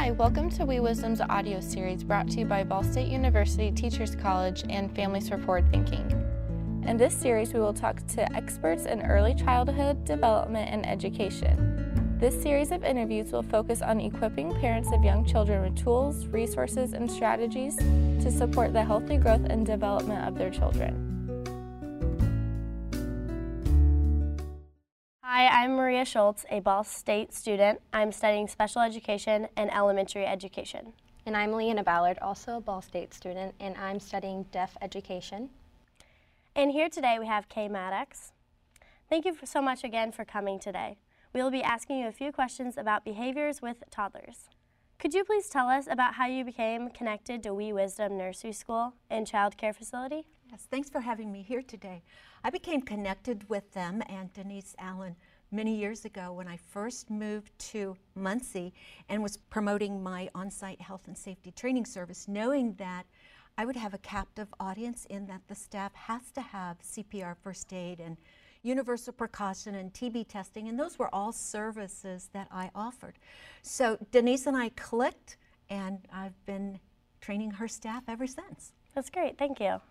Hi, welcome to We Wisdom's audio series brought to you by Ball State University Teachers College and Families for Forward Thinking. In this series, we will talk to experts in early childhood development and education. This series of interviews will focus on equipping parents of young children with tools, resources, and strategies to support the healthy growth and development of their children. Hi, I'm Maria Schultz, a Ball State student. I'm studying special education and elementary education. And I'm Leanna Ballard, also a Ball State student, and I'm studying deaf education. And here today we have Kay Maddox. Thank you so much again for coming today. We will be asking you a few questions about behaviors with toddlers. Could you please tell us about how you became connected to We Wisdom Nursery School and Child Care Facility? Yes, thanks for having me here today. I became connected with them and Denise Allen many years ago when I first moved to Muncie and was promoting my on-site health and safety training service, knowing that I would have a captive audience in that the staff has to have CPR first aid and universal precaution and TB testing, and those were all services that I offered. So Denise and I clicked, and I've been training her staff ever since. That's great, thank you.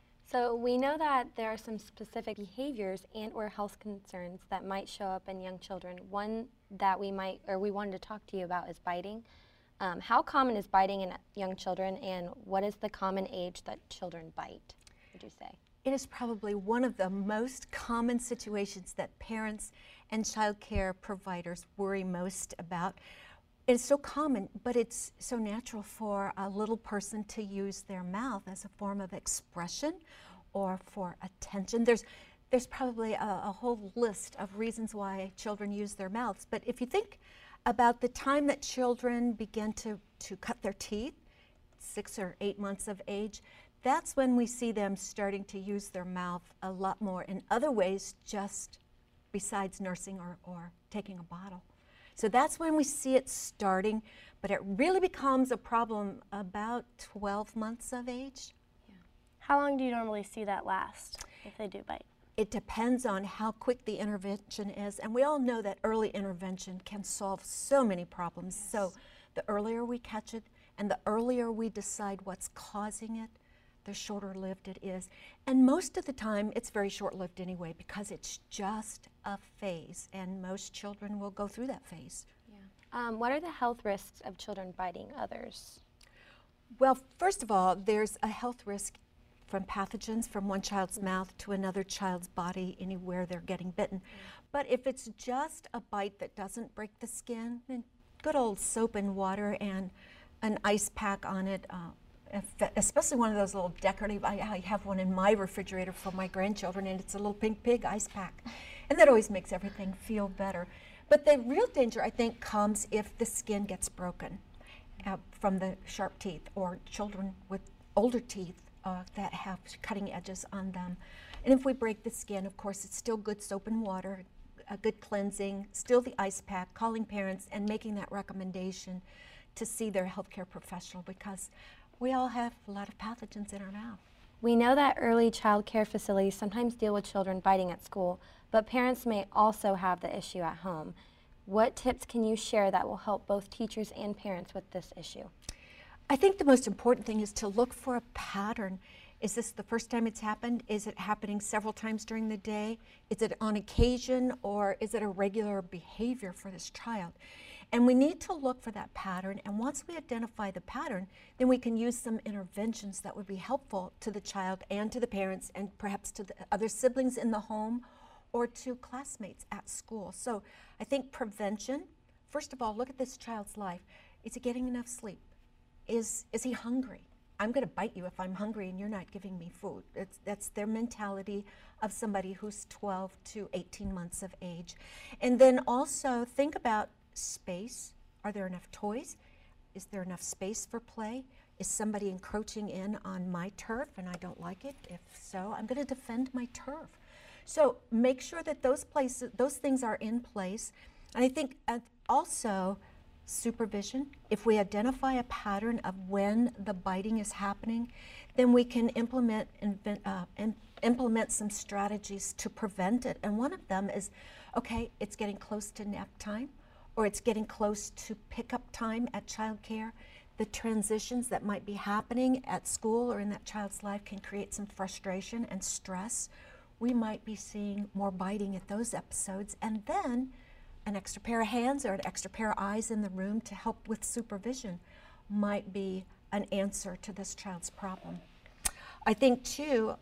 So we know that there are some specific behaviors and or health concerns that might show up in young children. One that we wanted to talk to you about is biting. How common is biting in young children, and what is the common age that children bite, would you say? It is probably one of the most common situations that parents and child care providers worry most about. It's so common, but it's so natural for a little person to use their mouth as a form of expression or for attention. There's probably a whole list of reasons why children use their mouths, but if you think about the time that children begin to cut their teeth, 6 or 8 months of age, that's when we see them starting to use their mouth a lot more in other ways, just besides nursing or taking a bottle. So that's when we see it starting, but it really becomes a problem about 12 months of age. Yeah. How long do you normally see that last if they do bite? It depends on how quick the intervention is, and we all know that early intervention can solve so many problems. Yes. So the earlier we catch it and the earlier we decide what's causing it, the shorter lived it is. And most of the time it's very short lived anyway, because it's just a phase, and most children will go through that phase. Yeah. What are the health risks of children biting others? Well, first of all, there's a health risk from pathogens from one child's mouth to another child's body anywhere they're getting bitten. But if it's just a bite that doesn't break the skin, then good old soap and water and an ice pack on it, especially one of those little decorative, I have one in my refrigerator for my grandchildren, and it's a little pink pig ice pack. And that always makes everything feel better. But the real danger, I think, comes if the skin gets broken from the sharp teeth, or children with older teeth that have cutting edges on them. And if we break the skin, of course, it's still good soap and water, a good cleansing, still the ice pack, calling parents and making that recommendation to see their healthcare professional, because we all have a lot of pathogens in our mouth. We know that early child care facilities sometimes deal with children biting at school, but parents may also have the issue at home. What tips can you share that will help both teachers and parents with this issue? I think the most important thing is to look for a pattern. Is this the first time it's happened? Is it happening several times during the day? Is it on occasion, or is it a regular behavior for this child? And we need to look for that pattern, and once we identify the pattern, then we can use some interventions that would be helpful to the child and to the parents, and perhaps to the other siblings in the home or to classmates at school. So I think prevention, first of all, look at this child's life. Is he getting enough sleep? Is he hungry? I'm going to bite you if I'm hungry and you're not giving me food. That's their mentality of somebody who's 12 to 18 months of age. And then also think about space. Are there enough toys? Is there enough space for play? Is somebody encroaching in on my turf and I don't like it? If so, I'm going to defend my turf. So make sure that those things are in place. And I think also supervision. If we identify a pattern of when the biting is happening, then we can implement some strategies to prevent it. And one of them is, okay, it's getting close to nap time, or it's getting close to pickup time at childcare, the transitions that might be happening at school or in that child's life can create some frustration and stress. We might be seeing more biting at those episodes, and then an extra pair of hands or an extra pair of eyes in the room to help with supervision might be an answer to this child's problem. I think too,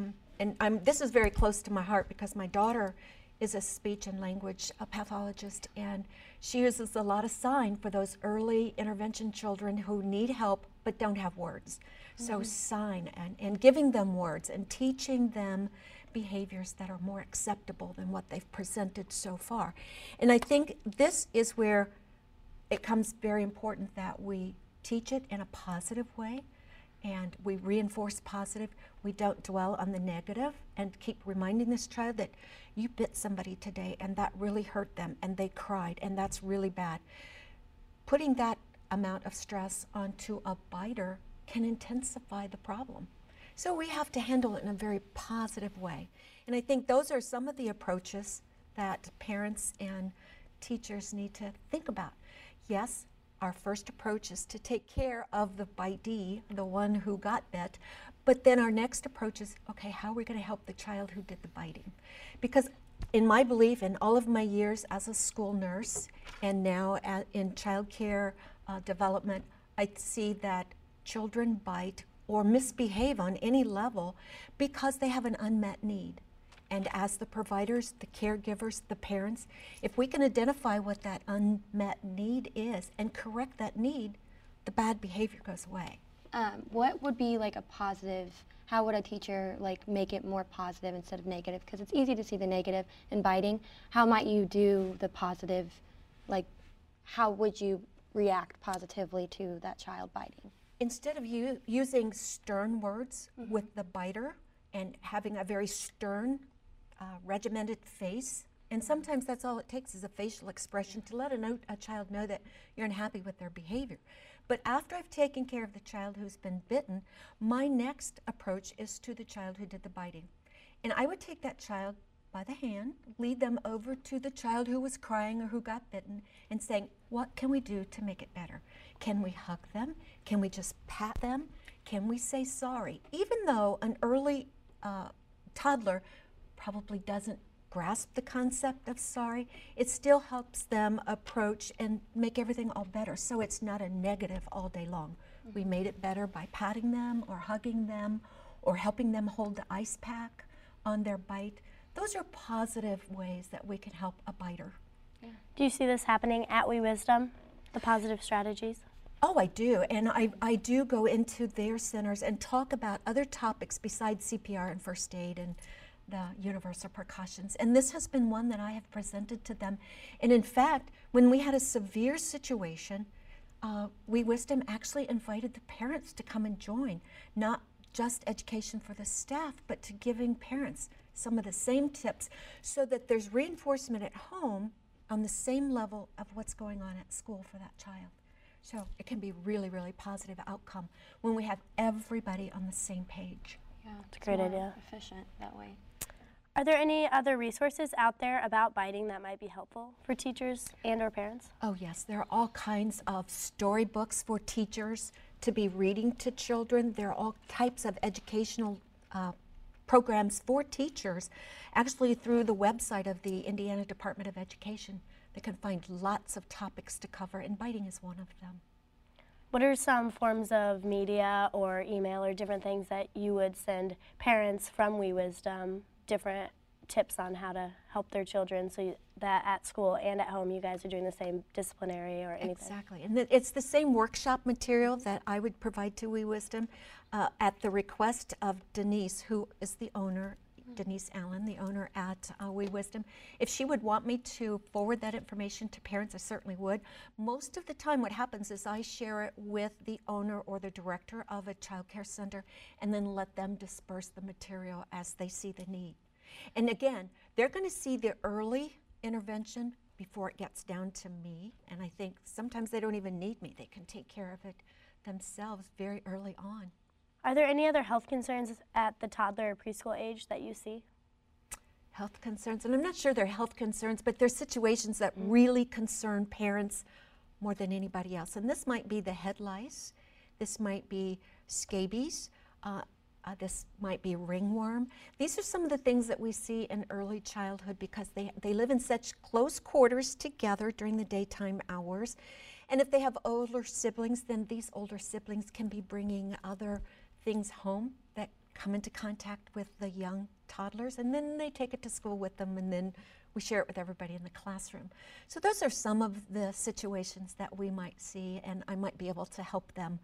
this is very close to my heart because my daughter is a speech and language pathologist, and she uses a lot of sign for those early intervention children who need help but don't have words. So sign and giving them words and teaching them behaviors that are more acceptable than what they've presented so far. And I think this is where it becomes very important that we teach it in a positive way, and we reinforce positive. We don't dwell on the negative and keep reminding this child that you bit somebody today and that really hurt them and they cried and that's really bad. Putting that amount of stress onto a biter can intensify the problem. So we have to handle it in a very positive way. And I think those are some of the approaches that parents and teachers need to think about. Yes, our first approach is to take care of the bitee, the one who got bit, but then our next approach is, okay, how are we going to help the child who did the biting? Because in my belief, in all of my years as a school nurse and now in child care development, I see that children bite or misbehave on any level because they have an unmet need. And as the providers, the caregivers, the parents, if we can identify what that unmet need is and correct that need, the bad behavior goes away. What would be like a positive, how would a teacher like make it more positive instead of negative? Because it's easy to see the negative in biting. How might you do the positive, like how would you react positively to that child biting? Instead of using stern words with the biter and having a very stern, regimented face, and sometimes that's all it takes is a facial expression to let a child know that you're unhappy with their behavior. But after I've taken care of the child who's been bitten, my next approach is to the child who did the biting. And I would take that child by the hand, lead them over to the child who was crying or who got bitten, and saying, what can we do to make it better? Can we hug them? Can we just pat them? Can we say sorry? Even though an early toddler probably doesn't grasp the concept of sorry, it still helps them approach and make everything all better. So it's not a negative all day long. We made it better by patting them or hugging them or helping them hold the ice pack on their bite. Those are positive ways that we can help a biter. Yeah. Do you see this happening at We Wisdom, the positive strategies? Oh, I do, and I do go into their centers and talk about other topics besides CPR and first aid and the universal precautions. And this has been one that I have presented to them. And in fact, when we had a severe situation, We Wisdom actually invited the parents to come and join, not just education for the staff, but to giving parents some of the same tips so that there's reinforcement at home on the same level of what's going on at school for that child. So it can be really, really positive outcome when we have everybody on the same page. Yeah, it's a great idea. Efficient that way. Are there any other resources out there about biting that might be helpful for teachers and or parents? Oh yes, there are all kinds of storybooks for teachers to be reading to children. There are all types of educational programs for teachers, actually through the website of the Indiana Department of Education. They can find lots of topics to cover, and biting is one of them. What are some forms of media or email or different things that you would send parents from We Wisdom, different tips on how to help their children so that at school and at home you guys are doing the same disciplinary or anything? Exactly, and it's the same workshop material that I would provide to We Wisdom at the request of Denise, who is the owner, Denise Allen, the owner at We Wisdom. If she would want me to forward that information to parents, I certainly would. Most of the time what happens is I share it with the owner or the director of a child care center and then let them disperse the material as they see the need. And again, they're going to see the early intervention before it gets down to me, and I think sometimes they don't even need me. They can take care of it themselves very early on. Are there any other health concerns at the toddler or preschool age that you see? Health concerns, and I'm not sure they're health concerns, but they're situations that really concern parents more than anybody else. And this might be the head lice, this might be scabies, this might be ringworm. These are some of the things that we see in early childhood because they live in such close quarters together during the daytime hours. And if they have older siblings, then these older siblings can be bringing other things home that come into contact with the young toddlers, and then they take it to school with them, and then we share it with everybody in the classroom. So those are some of the situations that we might see, and I might be able to help them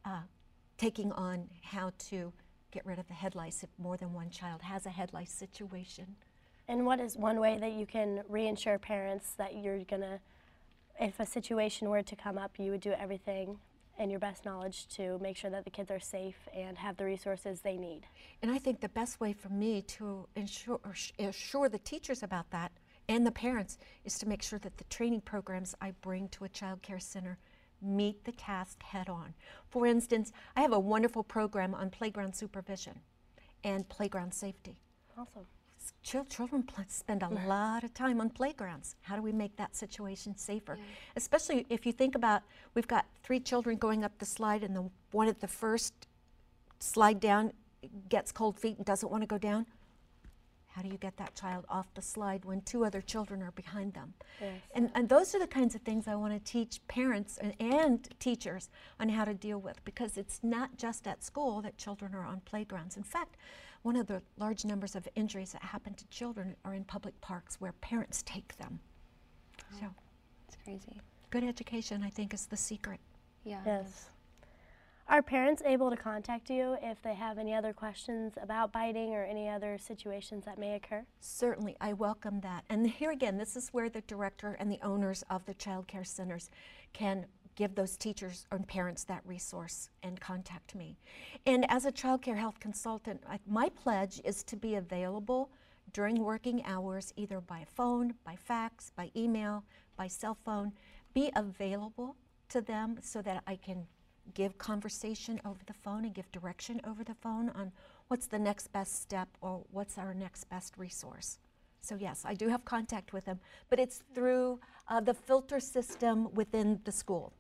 taking on how to get rid of the head lice if more than one child has a head lice situation. And what is one way that you can reassure parents that you're gonna, if a situation were to come up, you would do everything in your best knowledge to make sure that the kids are safe and have the resources they need? And I think the best way for me to assure the teachers about that and the parents is to make sure that the training programs I bring to a child care center meet the task head on. For instance, I have a wonderful program on playground supervision and playground safety. Awesome. Children spend a lot of time on playgrounds. How do we make that situation safer? Yeah. Especially if you think about, we've got 3 children going up the slide, and the one at the first slide down gets cold feet and doesn't want to go down. How do you get that child off the slide when 2 other children are behind them? Yes. And those are the kinds of things I want to teach parents and teachers on how to deal with, because it's not just at school that children are on playgrounds. In fact, one of the large numbers of injuries that happen to children are in public parks where parents take them. Oh, so it's crazy. Good education, I think, is the secret. Yeah. Yes. Are parents able to contact you if they have any other questions about biting or any other situations that may occur? Certainly, I welcome that. And here again, this is where the director and the owners of the child care centers can give those teachers and parents that resource and contact me. And as a child care health consultant, my pledge is to be available during working hours, either by phone, by fax, by email, by cell phone, be available to them so that I can give conversation over the phone and give direction over the phone on what's the next best step or what's our next best resource. So yes, I do have contact with them, but it's through the filter system within the school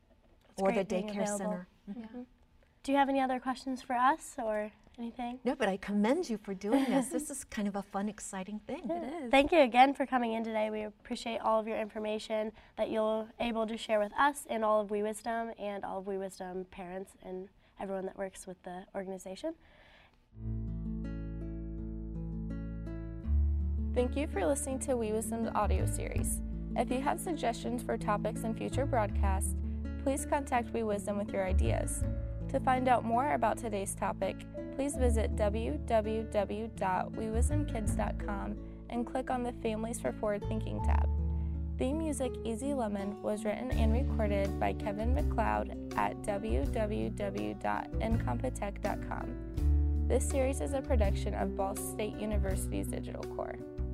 or the daycare center. Mm-hmm. Yeah. Do you have any other questions for us or anything? No, but I commend you for doing this. This is kind of a fun, exciting thing. It is. Thank you again for coming in today. We appreciate all of your information that you're able to share with us and all of We Wisdom and all of We Wisdom parents and everyone that works with the organization. Thank you for listening to We Wisdom's audio series. If you have suggestions for topics in future broadcasts, please contact We Wisdom with your ideas. To find out more about today's topic, please visit www.wewisdomkids.com and click on the Families for Forward Thinking tab. Theme music Easy Lemon was written and recorded by Kevin McLeod at www.incompetech.com. This series is a production of Ball State University's Digital Corps.